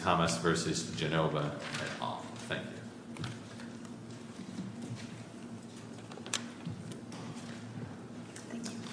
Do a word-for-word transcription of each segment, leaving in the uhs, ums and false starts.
Thomas versus Genova et al. Thank you. Thank you.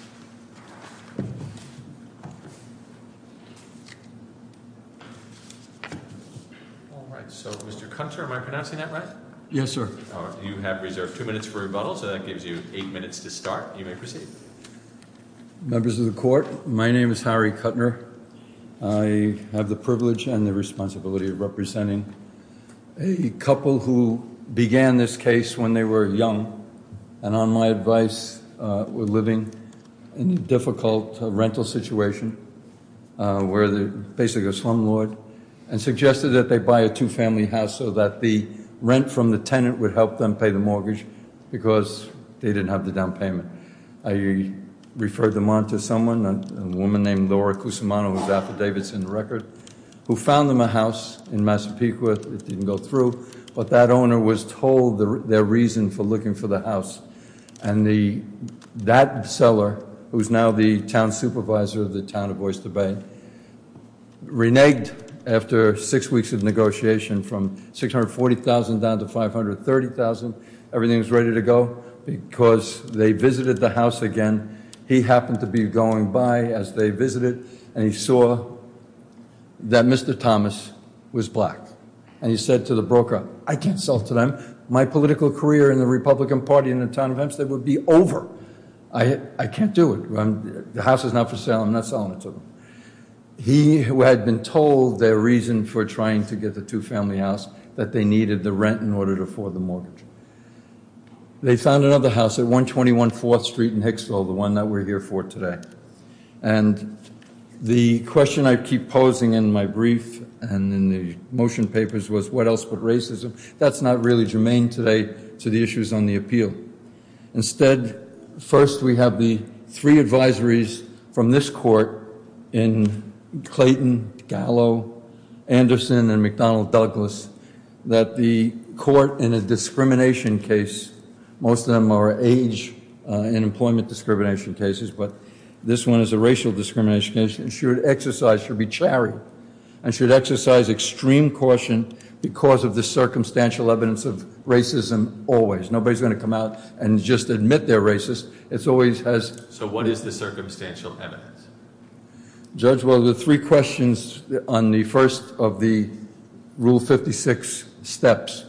All right, so Mister Kunter, am I pronouncing that right? Yes, sir. All right, you have reserved two minutes for rebuttal, so that gives you eight minutes to start. You may proceed. Members of the court, my name is Harry Kuttner. I have the privilege and the responsibility of representing a couple who began this case when they were young, and on my advice uh, were living in a difficult uh, rental situation uh, where they're basically a slumlord, and suggested that they buy a two-family house so that the rent from the tenant would help them pay the mortgage because they didn't have the down payment. I referred them on to someone, a, a woman named Laura Cusimano, whose affidavit's in the record, who found them a house in Massapequa. It didn't go through, but that owner was told the, their reason for looking for the house. And the that seller, who's now the town supervisor of the town of Oyster Bay, reneged after six weeks of negotiation from six hundred forty thousand dollars down to five hundred thirty thousand dollars. Everything was ready to go because they visited the house again. He happened to be going by as they visited, and he saw that Mister Thomas was black. And he said to the broker, I can't sell to them. My political career in the Republican Party in the town of Hempstead would be over. I, I can't do it. I'm, the house is not for sale. I'm not selling it to them. He had been told their reason for trying to get the two-family house, that they needed the rent in order to afford the mortgage. They found another house at one twenty-one fourth Street in Hicksville, the one that we're here for today. And the question I keep posing in my brief and in the motion papers was, what else but racism? That's not really germane today to the issues on the appeal. Instead, first we have the three advisories from this court in Clayton, Gallo, Anderson, and McDonnell Douglas that the court in a discrimination case, most of them are age uh, and employment discrimination cases, but this one is a racial discrimination case, should exercise, should be chary, and should exercise extreme caution because of the circumstantial evidence of racism always. Nobody's going to come out and just admit they're racist. It's always has... So what is the circumstantial evidence? Judge, well, the three questions on the first of the Rule fifty-six steps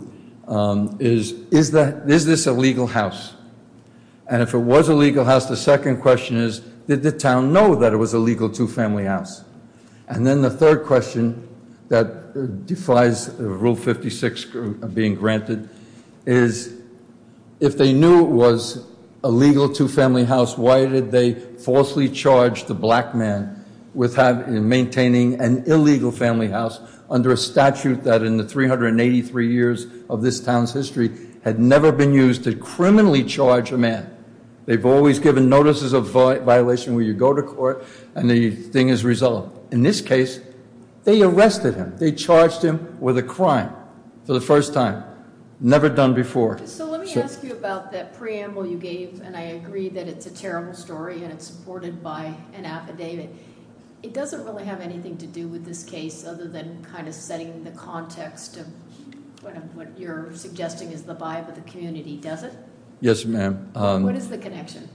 um, is, is, that, is this a legal house? And if it was a legal house, the second question is, did the town know that it was a legal two-family house? And then the third question that defies Rule fifty-six being granted is, if they knew it was a legal two-family house, why did they falsely charge the black man with having, maintaining an illegal family house under a statute that in the three hundred eighty-three years of this town's history had never been used to criminally charge a man? They've always given notices of violation where you go to court and the thing is resolved. In this case, they arrested him. They charged him with a crime for the first time, never done before. So let me So- ask you about that preamble you gave, and I agree that it's a terrible story and it's supported by an affidavit. It doesn't really have anything to do with this case other than kind of setting the context of what, what you're suggesting is the vibe of the community, does it? Yes, ma'am. Um, what is the connection?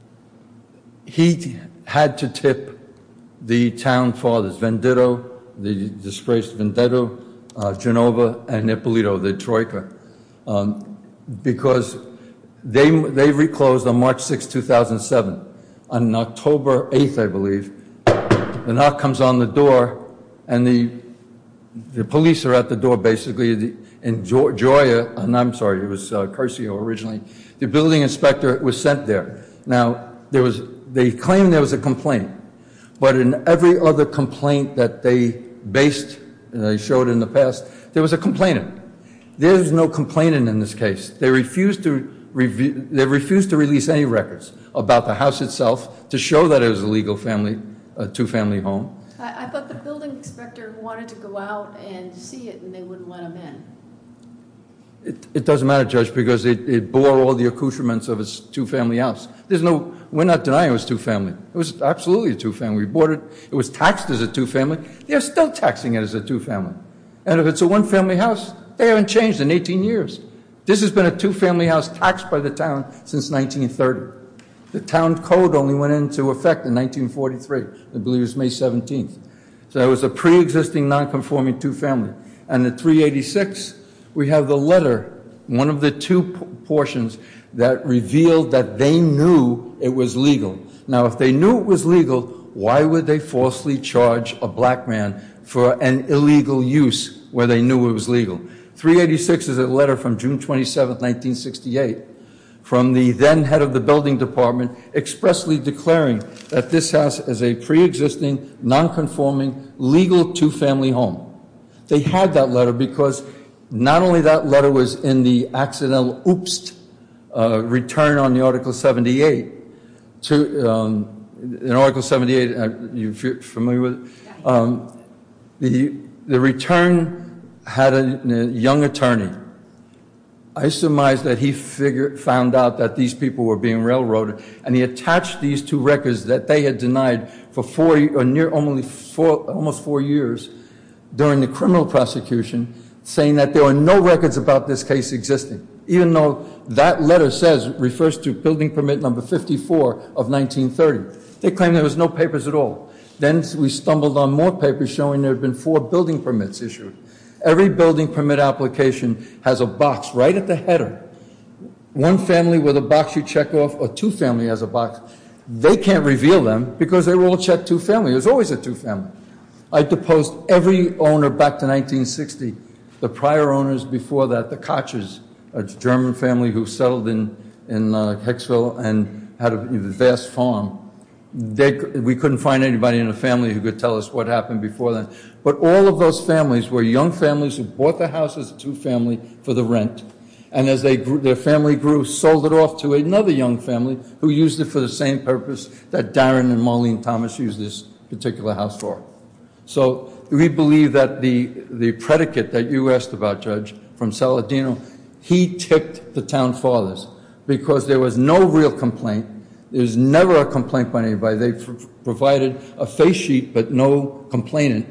He had to tip the town fathers, Venditto, the disgraced Venditto, uh, Genova, and Ippolito, the Troika, um, because they they reclosed on March sixth, two thousand seven. On October eighth, I believe, the knock comes on the door, and the the police are at the door, basically, the, in Joya, and I'm sorry, it was uh, Curcio originally. The building inspector was sent there. Now, there was, they claimed there was a complaint, but in every other complaint that they based, uh, they showed in the past, there was a complainant. There's no complainant in this case. They refused to review, they refused to release any records about the house itself to show that it was a legal family, a two-family home. I, I thought the building inspector wanted to go out and see it and they wouldn't let him in. It, it doesn't matter, Judge, because it, it bore all the accoutrements of a two-family house. There's no, we're not denying it was two-family. It was absolutely a two-family. We bought it, it was taxed as a two-family. They're still taxing it as a two-family. And if it's a one-family house, they haven't changed in eighteen years. This has been a two-family house taxed by the town since nineteen thirty. The town code only went into effect in nineteen forty-three. I believe it was May seventeenth. So it was a pre-existing non-conforming two-family. And at three eighty-six, we have the letter, one of the two p- portions that revealed that they knew it was legal. Now, if they knew it was legal, why would they falsely charge a black man for an illegal use where they knew it was legal? three eighty-six is a letter from June twenty-seventh, nineteen sixty-eight, from the then head of the building department expressly declaring that this house is a pre-existing, non-conforming, legal two-family home. They had that letter because not only that letter was in the accidental oops uh, return on the Article seventy-eight, to, um, in Article seventy-eight, uh, you familiar with it? Um, the, the return had a, a young attorney. I surmise that he figured, found out that these people were being railroaded, and he attached these two records that they had denied for four, or near almost four, almost four years during the criminal prosecution, saying that there were no records about this case existing, even though that letter says, refers to building permit number fifty-four of nineteen thirty. They claim there was no papers at all. Then we stumbled on more papers showing there had been four building permits issued. Every building permit application has a box right at the header. One family with a box you check off, or two family has a box. They can't reveal them because they were all checked two family. There's always a two family. I deposed every owner back to nineteen sixty. The prior owners before that, the Kochers, a German family who settled in, in uh, Hicksville and had a vast farm. They, we couldn't find anybody in the family who could tell us what happened before then. But all of those families were young families who bought the house as a two-family for the rent. And as they grew, their family grew, sold it off to another young family who used it for the same purpose that Darren and Marlene Thomas used this particular house for. So we believe that the, the predicate that you asked about, Judge, from Saladino, he tipped the town fathers because there was no real complaint. There was never a complaint by anybody. They pr- provided a face sheet but no complainant.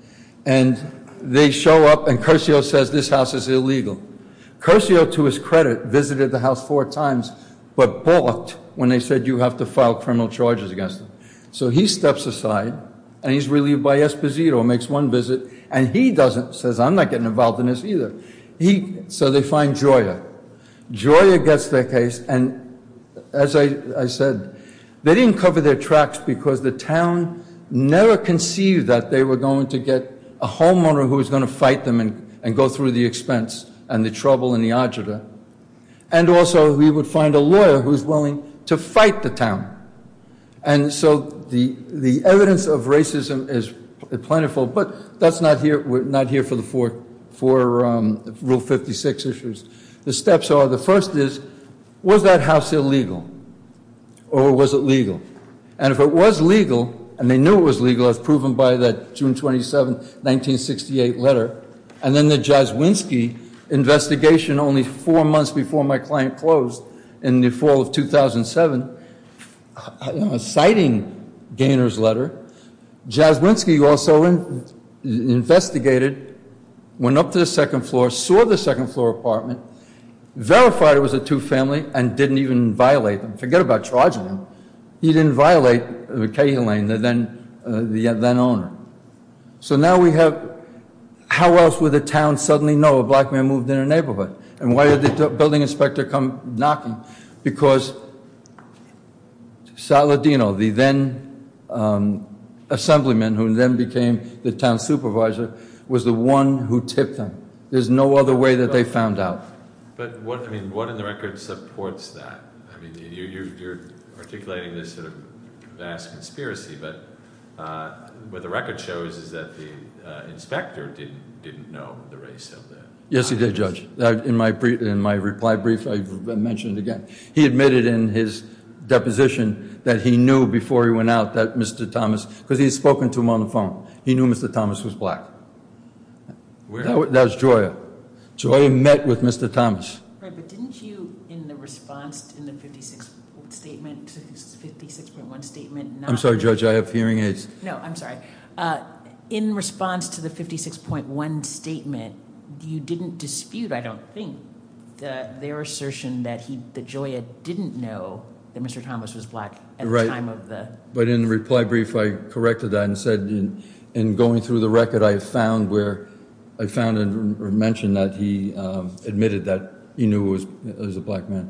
And they show up and Curcio says this house is illegal. Curcio, to his credit, visited the house four times but balked when they said you have to file criminal charges against him. So he steps aside and he's relieved by Esposito, makes one visit, and he doesn't, says I'm not getting involved in this either. He, so they find Joya. Joya gets their case, and as I, I said, they didn't cover their tracks because the town never conceived that they were going to get a homeowner who was going to fight them and, and go through the expense and the trouble and the agita. And also we would find a lawyer who's willing to fight the town. And so the the evidence of racism is plentiful, but that's not here. We're not here for the four, four um, Rule fifty-six issues. The steps are, the first is, was that house illegal or was it legal? And if it was legal, and they knew it was legal as proven by that June twenty-seventh, nineteen sixty-eight letter, and then the Jaswinski investigation only four months before my client closed in the fall of two thousand seven, uh, citing Gaynor's letter, Jaswinski also in, investigated, went up to the second floor, saw the second floor apartment, verified it was a two-family, and didn't even violate them. Forget about charging him. He didn't violate uh, Cahalan, the then, uh, the then owner. So now we have, how else would the town suddenly know a black man moved in a neighborhood? And why did the building inspector come knocking? Because Saladino, the then um, assemblyman who then became the town supervisor, was the one who tipped them. There's no other way that they found out. But what, I mean, what in the record supports that? I mean, you, you, you're articulating this sort of vast conspiracy, but uh, what the record shows is that the uh, inspector didn't didn't know the race of the. Yes, he did, Judge. Uh, in my brief, in my reply brief, I mentioned it again. He admitted in his deposition that he knew before he went out that Mister Thomas, because he had spoken to him on the phone, he knew Mister Thomas was black. Where? That, that was Joya. Joya met with Mister Thomas. Right, but didn't you, in the response in the fifty-six statement, fifty-six point one statement, not... I'm sorry, Judge, I have hearing aids. No, I'm sorry. Uh, in response to the fifty-six point one statement, you didn't dispute, I don't think, the, their assertion that he, that Joya didn't know that Mister Thomas was black at Right. the time of the... But in the reply brief, I corrected that and said, in, in going through the record, I found where I found and mentioned that he um, admitted that he knew it was, it was a black man.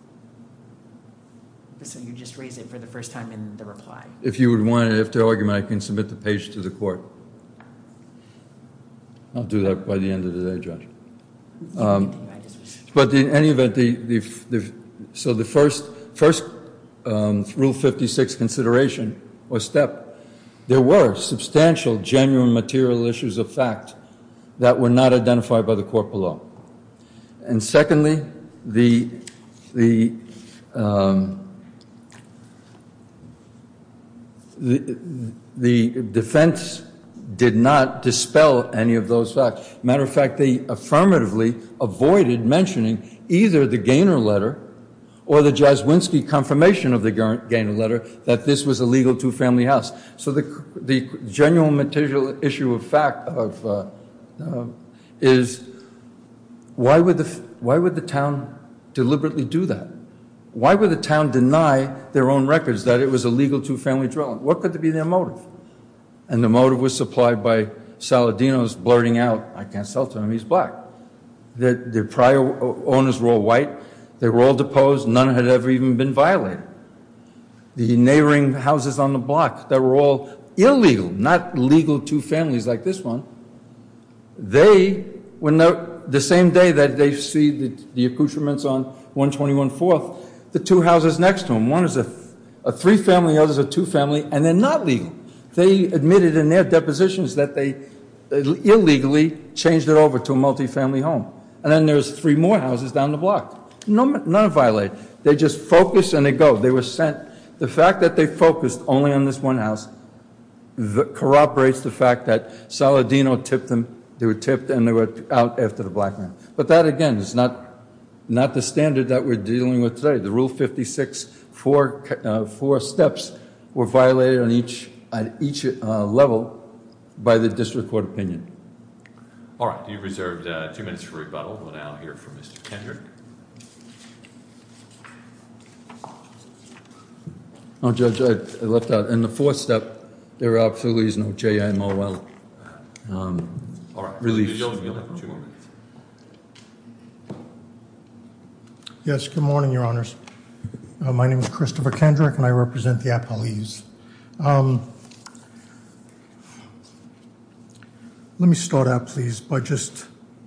So you just raised it for the first time in the reply. If you would want it after argument, I can submit the page to the court. I'll do that by the end of the day, Judge. Um, I just was... But in any event, the, the, the so the first first um, Rule fifty-six consideration or step, there were substantial, genuine material issues of fact that were not identified by the court below. And secondly, the the um, the, the defense did not dispel any of those facts. Matter of fact, they affirmatively avoided mentioning either the Gaynor letter or the Jaswinski confirmation of the Gaynor letter that this was a legal two-family house. So the, the genuine material issue of fact of uh, uh, is why would the why would the town deliberately do that? Why would the town deny their own records that it was a legal two-family dwelling? What could be their motive? And the motive was supplied by Saladino's blurting out, I can't sell to him, he's black. The, the prior owners were all white. They were all deposed. None had ever even been violated. The neighboring houses on the block that were all illegal, not legal two families like this one, they, when the, the same day that they see the, the accoutrements on one twenty-one fourth, the two houses next to them, one is a, a three-family, the other is a two-family, and they're not legal. They admitted in their depositions that they illegally changed it over to a multi-family home. And then there's three more houses down the block. No, none are violated. They just focus and they go. They were sent. The fact that they focused only on this one house the, corroborates the fact that Saladino tipped them. They were tipped and they were out after the black man. But that, again, is not not the standard that we're dealing with today. The Rule fifty-six, four, uh, four steps were violated on each at each uh, level by the district court opinion. All right, you've reserved uh, two minutes for rebuttal. We'll now hear from Mister Kendrick. No, Judge, I, I left out. In the fourth step, there absolutely is no J M O L. Um, All right, relief. You'll, you'll have two more minutes. Yes, good morning, Your Honors. Uh, my name is Christopher Kendrick, and I represent the appellees. Um, let me start out, please, by just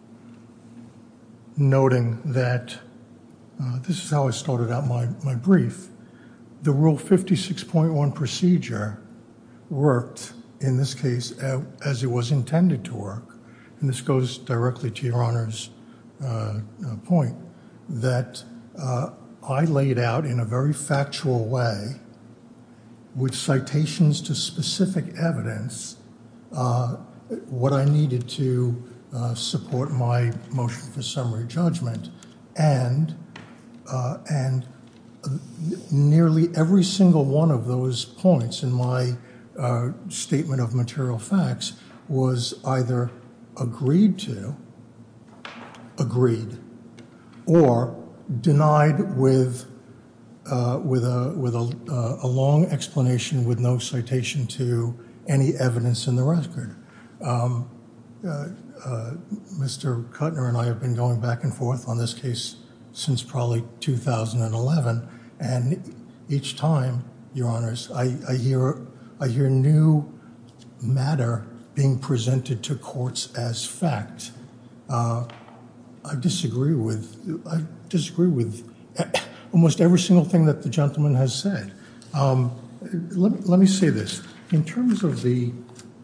noting that uh, this is how I started out my, my brief. The Rule fifty-six point one procedure worked, in this case, uh, as it was intended to work. And this goes directly to Your Honor's uh, uh, point, that uh, I laid out in a very factual way, with citations to specific evidence, uh, what I needed to uh, support my motion for summary judgment, and uh, and nearly every single one of those points in my uh, statement of material facts was either agreed to, agreed, or denied with uh, with a with a, uh, a long explanation with no citation to any evidence in the record. Um, uh, uh, Mister Kuttner and I have been going back and forth on this case since probably two thousand eleven, and each time, Your Honors, I, I hear I hear new matter being presented to courts as fact. Uh, I disagree with I disagree with almost every single thing that the gentleman has said. Um, let, let me say this: in terms of the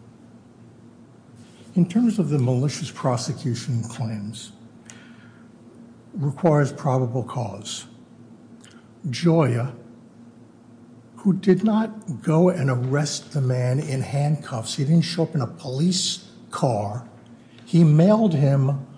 in terms of the malicious prosecution claims, requires probable cause. Joya, who did not go and arrest the man in handcuffs, he didn't show up in a police car. He mailed him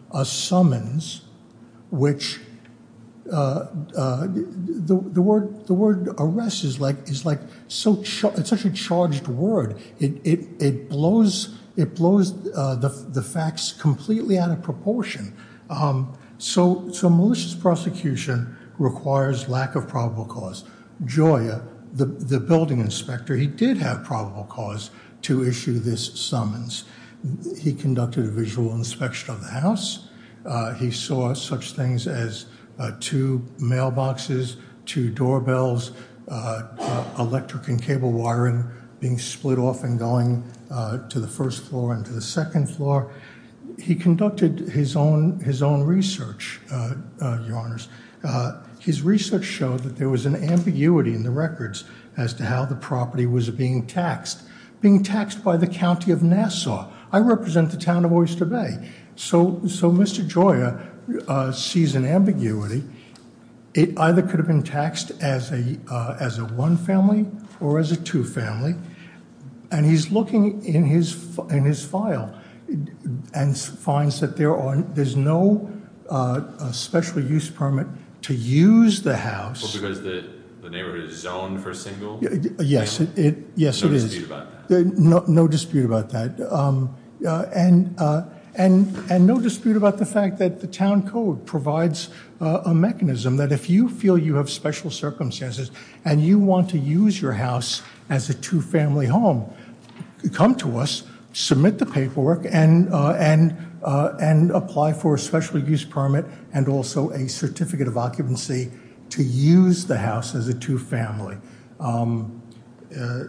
a summons, which uh, uh, the the word the word arrest is like is like so char- it's such a charged word. It it it blows it blows uh, the the facts completely out of proportion. Um, so so malicious prosecution requires lack of probable cause. Joya, the the building inspector, he did have probable cause to issue this summons. He conducted a visual inspection of the house. Uh, he saw such things as uh, two mailboxes, two doorbells, uh, uh, electric and cable wiring being split off and going uh, to the first floor and to the second floor. He conducted his own his own research, uh, uh, Your Honors. Uh, his research showed that there was an ambiguity in the records as to how the property was being taxed, being taxed by the county of Nassau. I represent the town of Oyster Bay. So, so Mister Joya uh, sees an ambiguity. It either could have been taxed as a uh, as a one family or as a two family, and he's looking in his in his file and finds that there are there's no uh, a special use permit to use the house. Well, because the, the neighborhood is zoned for single? Yes, it, it yes no it is. No dispute about that. Uh, no, no dispute about that. Um, uh, and uh, and and no dispute about the fact that the town code provides uh, a mechanism that if you feel you have special circumstances and you want to use your house as a two-family home, come to us, submit the paperwork, and uh, and uh, and apply for a special use permit and also a certificate of occupancy to use the house as a two-family. Um, uh,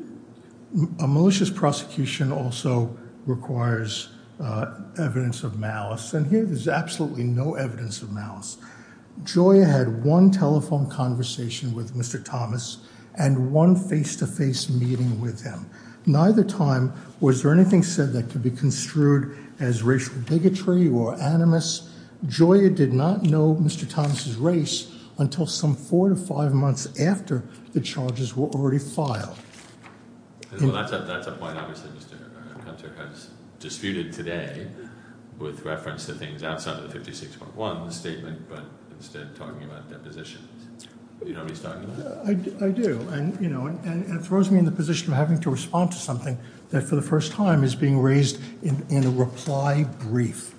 a malicious prosecution also requires uh, evidence of malice, and here there's absolutely no evidence of malice. Joya had one telephone conversation with Mister Thomas and one face-to-face meeting with him. Neither time was there anything said that could be construed as racial bigotry or animus. Joya did not know Mister Thomas's race until some four to five months after the charges were already filed. Well, that's a, that's a point, obviously, Mister Hunter has disputed today with reference to things outside of the fifty-six point one, the statement, but instead talking about depositions. You know what he's talking about? I, I do, and you know, and, and it throws me in the position of having to respond to something that for the first time is being raised in, in a reply brief.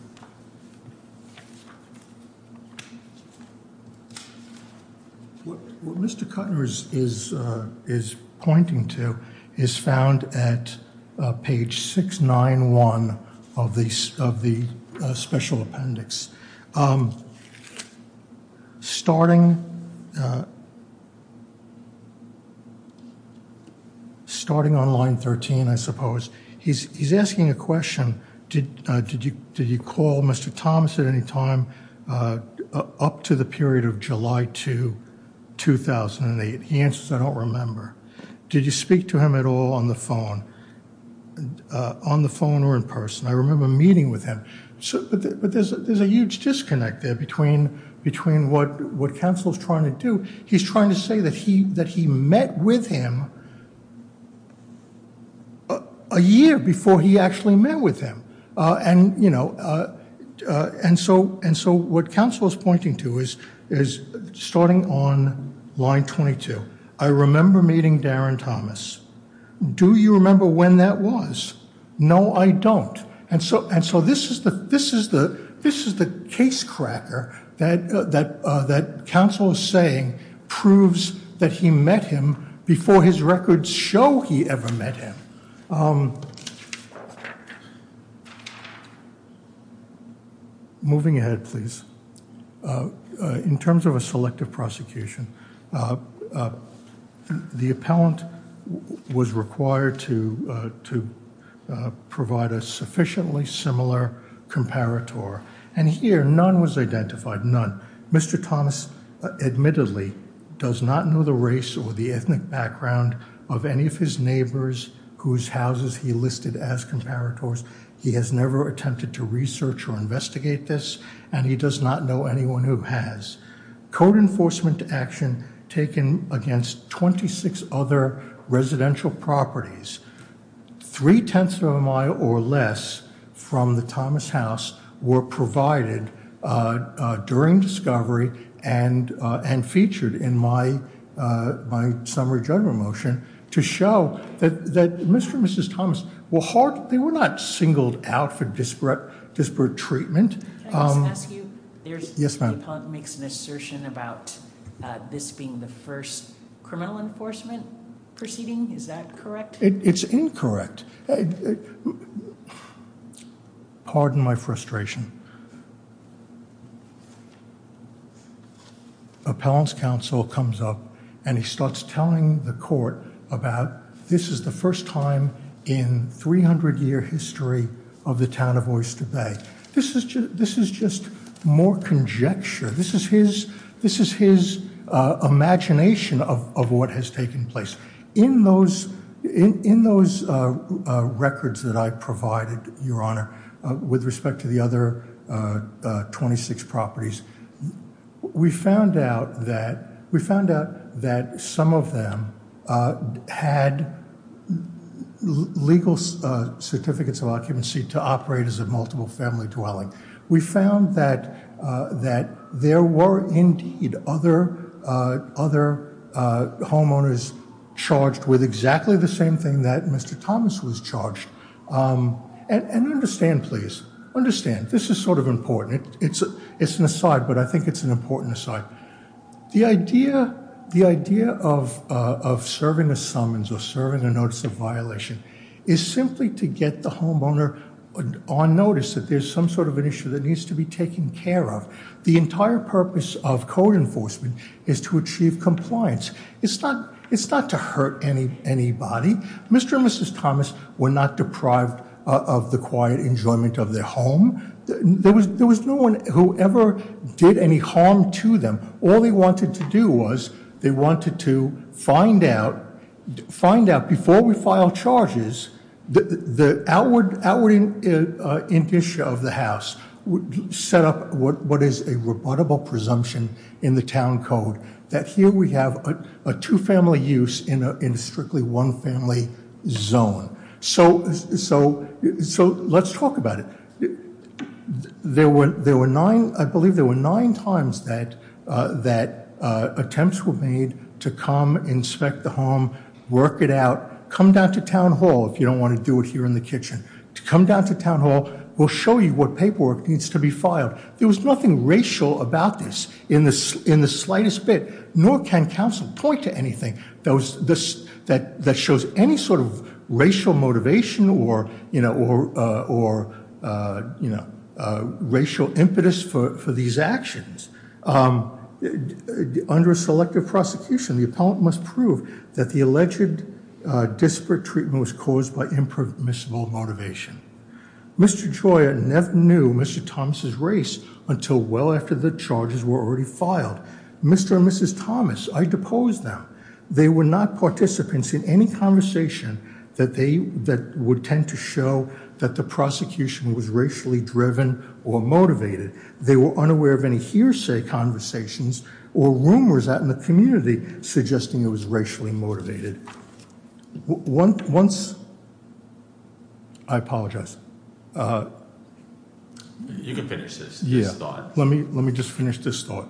What, what Mister Kuttner is is, uh, is pointing to is found at uh, page six ninety-one of the of the uh, special appendix, um, starting. Uh, starting on line thirteen, I suppose, he's he's asking a question. Did uh, did you did you call Mister Thomas at any time uh, up to the period of July second, two thousand eight? He answers, I don't remember. Did you speak to him at all on the phone, uh, on the phone or in person? I remember meeting with him. So, but, the, but there's a, there's a huge disconnect there between between what what counsel is trying to do. He's trying to say that he that he met with him a, a year before he actually met with him, uh, and you know, uh, uh, and so and so what counsel is pointing to is is starting on line twenty-two. I remember meeting Darren Thomas. Do you remember when that was? No, I don't. And so and so this is the this is the this is the case cracker that uh, that uh, that counsel is saying proves that he met him before his records show he ever met him. Um, moving ahead, please. Uh, uh, in terms of a selective prosecution, uh, uh, the appellant w- was required to uh, to uh, provide a sufficiently similar comparator. And here, none was identified, none. Mister Thomas uh, admittedly does not know the race or the ethnic background of any of his neighbors whose houses he listed as comparators. He has never attempted to research or investigate this, and he does not know anyone who has. Code enforcement action taken against twenty-six other residential properties, three-tenths of a mile or less from the Thomas house, were provided uh, uh, during discovery and uh, and featured in my uh, my summary judgment motion to show that that Mister and Missus Thomas were hard. They were not singled out for disparate disparate treatment. Can I just Um, ask you, there's, yes, ma'am. the appellant makes an assertion about uh, this being the first criminal enforcement proceeding, is that correct? It, it's incorrect. Uh, uh, Pardon my frustration. Appellant's counsel comes up and he starts telling the court about this is the first time in three hundred year history of the town of Oyster Bay. This is just, this is just more conjecture. This is his, this is his uh, imagination of, of what has taken place. In those, in, in those uh, uh, records that I provided, Your Honor, uh, with respect to the other uh, uh, twenty-six properties, we found out that we found out that some of them uh, had legal uh, certificates of occupancy to operate as a multiple family dwelling. We found that uh, that there were indeed other uh, other uh, homeowners charged with exactly the same thing that Mister Thomas was charged. Um, and, and understand, please, understand. This is sort of important. It, it's a, it's an aside, but I think it's an important aside. The idea. The idea of, uh, of serving a summons or serving a notice of violation is simply to get the homeowner on notice that there's some sort of an issue that needs to be taken care of. The entire purpose of code enforcement is to achieve compliance. It's not, it's not to hurt any, anybody. Mister and Missus Thomas were not deprived uh, of the quiet enjoyment of their home. There was, there was no one who ever did any harm to them. All they wanted to do was they wanted to find out, find out before we file charges, the, the outward outward in, uh, indicia of the house would set up what, what is a rebuttable presumption in the town code that here we have a, a two-family use in a, in a strictly one-family zone. So, so, so let's talk about it. There were there were nine, I believe, there were nine times that uh, that. Uh, attempts were made to come inspect the home, work it out, come down to town hall if you don't want to do it here in the kitchen. To come down to town hall, we'll show you what paperwork needs to be filed. There was nothing racial about this in the in the slightest bit, nor can counsel point to anything that was this that that shows any sort of racial motivation or you know or uh, or uh, you know uh, racial impetus for for these actions. Um, Under a selective prosecution, the appellant must prove that the alleged uh, disparate treatment was caused by impermissible motivation. Mister Joya never knew Mister Thomas's race until well after the charges were already filed. Mister and Missus Thomas, I deposed them. They were not participants in any conversation that they that would tend to show that the prosecution was racially driven or motivated. They were unaware of any hearsay conversations or rumors out in the community suggesting it was racially motivated. Once, I apologize. Uh, you can finish this, this yeah, thought. Let me, let me just finish this thought.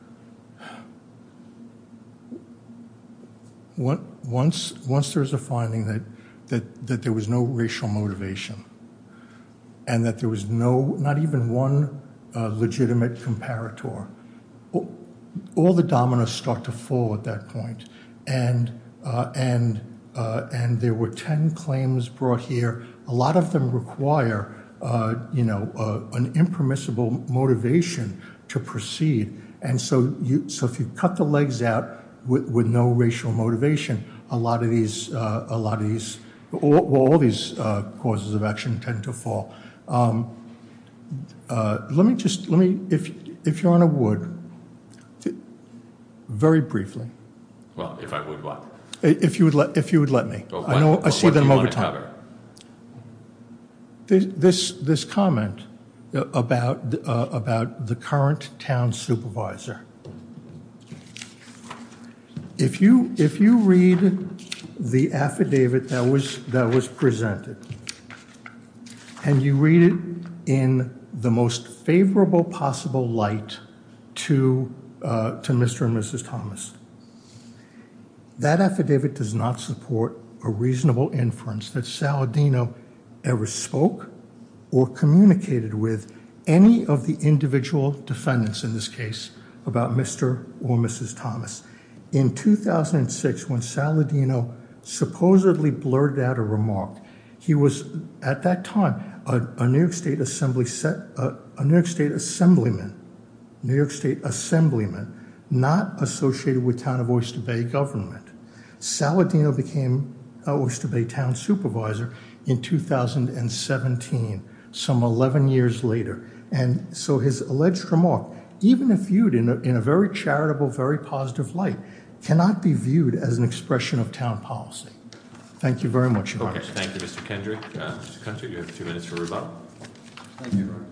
Once, once there's a finding that, that, that there was no racial motivation, and that there was no, not even one uh, legitimate comparator, all, all the dominoes start to fall at that point. And, uh, and, uh, and there were ten claims brought here. A lot of them require, uh, you know, uh, an impermissible motivation to proceed. And so, you, so if you cut the legs out with, with no racial motivation, a lot of these, uh, a lot of these, all, well, all these uh, causes of action tend to fall. Um, uh, let me just, let me, if if Your Honor would, th- very briefly. Well, if I would what? If you would let, if you would let me. Well, what, I know, I see them over time. Cover? This, this, this comment about, uh, about the current town supervisor. If you, if you read the affidavit that was, that was presented, and you read it in the most favorable possible light to, uh, to Mister and Missus Thomas. That affidavit does not support a reasonable inference that Saladino ever spoke or communicated with any of the individual defendants in this case about Mister or Missus Thomas. In two thousand six, when Saladino supposedly blurted out a remark, he was, at that time, a, a New York State Assembly set, a, a New York State Assemblyman, New York State Assemblyman, not associated with Town of Oyster Bay government. Saladino became Oyster Bay Town Supervisor in two thousand seventeen, some eleven years later. And so his alleged remark, even if viewed in a, in a very charitable, very positive light, cannot be viewed as an expression of town policy. Thank you very much, Your Honor. Okay, thank you, Mister Kendrick. Uh, Mister Kendrick, you have two minutes for rebuttal. Thank you, Your Honor.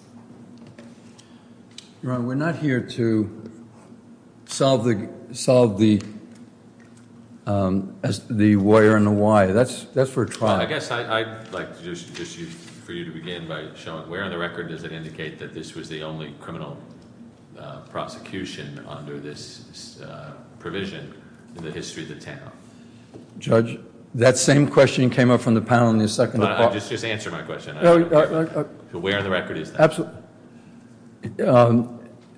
Your Honor, we're not here to solve the solve the um, as the where and the why. That's that's for a trial. Well, I guess I, I'd like to just just use, for you to begin by showing where on the record does it indicate that this was the only criminal uh, prosecution under this uh, provision in the history of the town. Judge, that same question came up from the panel in the second But department. I just just answer my question. No, uh, uh, uh, so where on the record is that? Absolutely. Um,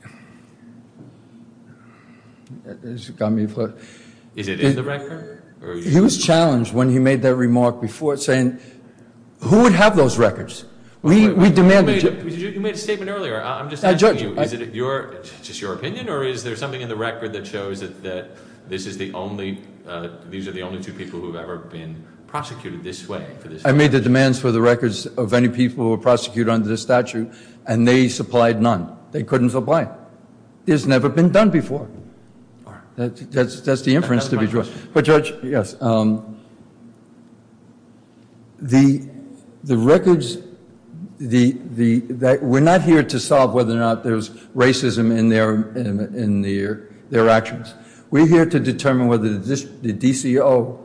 it's got me. Is it in the record? Or you, He was challenged when he made that remark before, saying, "Who would have those records?" We wait, we wait, demanded. You made, you made a statement earlier. I- I'm just I asking judge- you: is I- it your just your opinion, or is there something in the record that shows that, that this is the only uh, these are the only two people who have ever been prosecuted this way for this? I made the demands for the records of any people who were prosecuted under the statute, and they supplied none. They couldn't supply. There's never been done before. That, that's that's the inference That to was be my drawn. question. But Judge, yes, um, the the records, the the that we're not here to solve whether or not there's racism in their in, in their their actions. We're here to determine whether the, the D C O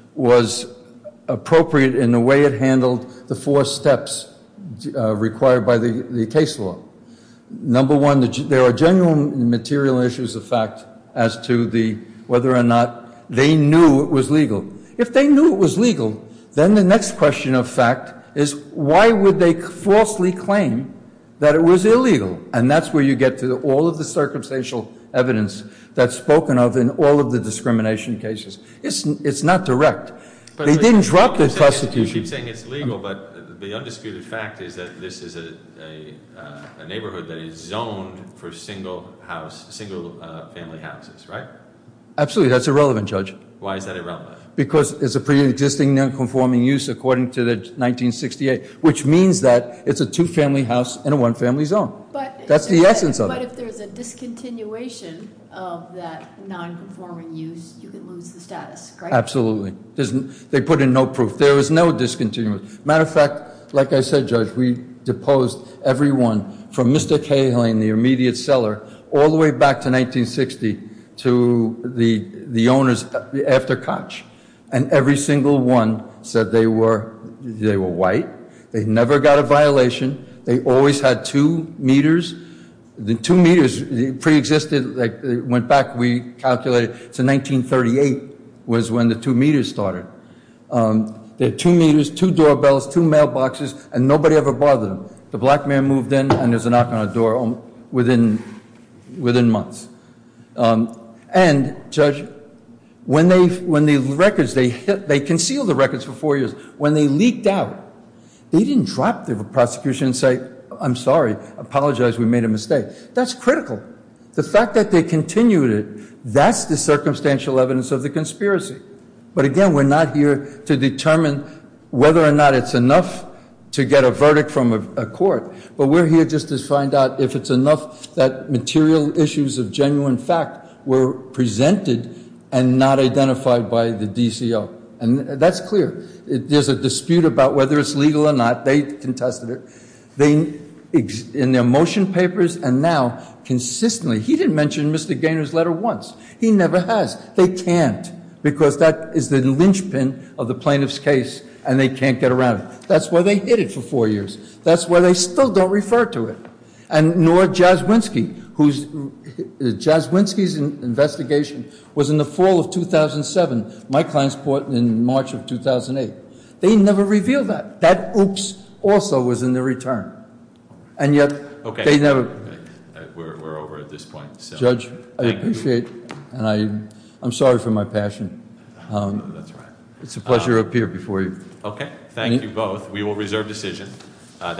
was appropriate in the way it handled the four steps uh, required by the, the case law. Number one, the, there are genuine material issues of fact as to the whether or not they knew it was legal. If they knew it was legal, then the next question of fact is why would they falsely claim that it was illegal? And that's where you get to all of the circumstantial evidence that's spoken of in all of the discrimination cases. It's it's not direct. But they but didn't you drop keep the saying it's- prosecution. You keep saying it's legal, but the undisputed fact is that this is a a, uh, a neighborhood that is zoned for single house, single uh, family houses, right? Absolutely, that's irrelevant, Judge, Why is that irrelevant? because it's a pre-existing non-conforming use according to the nineteen sixty-eight, which means that it's a two-family house in a one-family zone. But That's the but- essence of But it. if there's a discontinuation of that non-conforming use, you can lose the status, right? Absolutely. There's, n- they put in no proof. There was no discontinuance. Matter of fact, like I said, Judge, we deposed everyone from Mister Cahalan, the immediate seller, all the way back to nineteen sixty to the the owners after Koch. And every single one said they were they were white. They never got a violation. They always had two meters. The two meters pre-existed, like it went back, we calculated, to nineteen thirty-eight was when the two meters started. Um, they had two meters, two doorbells, two mailboxes, and nobody ever bothered them. The black man moved in, and there's a knock on the door um, within within months. Um, and, Judge, when they when the records, they hit, they concealed the records for four years. When they leaked out, they didn't drop the prosecution and say, I'm sorry, apologize, we made a mistake. That's critical. The fact that they continued it, that's the circumstantial evidence of the conspiracy. But again, we're not here to determine whether or not it's enough to get a verdict from a, a court, but we're here just to find out if it's enough that material issues of genuine fact were presented and not identified by the D C O. And that's clear. It, there's a dispute about whether it's legal or not. They contested it. They, in their motion papers and now, consistently, he didn't mention Mister Gaynor's letter once. He never has. They can't, because that is the linchpin of the plaintiff's case, and they can't get around it. That's why they hid it for four years. That's why they still don't refer to it. And nor Jaswinski, who's Jaswinski's investigation was in the fall of two thousand seven. My client's bought in March of two thousand eight. They never revealed that. That oops also was in the return. And yet Okay. they never... Okay. Uh, We're, we're over at this point, so. Judge, I Thank you. appreciate, and I, I'm sorry for my passion. Um, That's right. It's a pleasure to appear before you. Okay, thank Any- you both. We will reserve decision.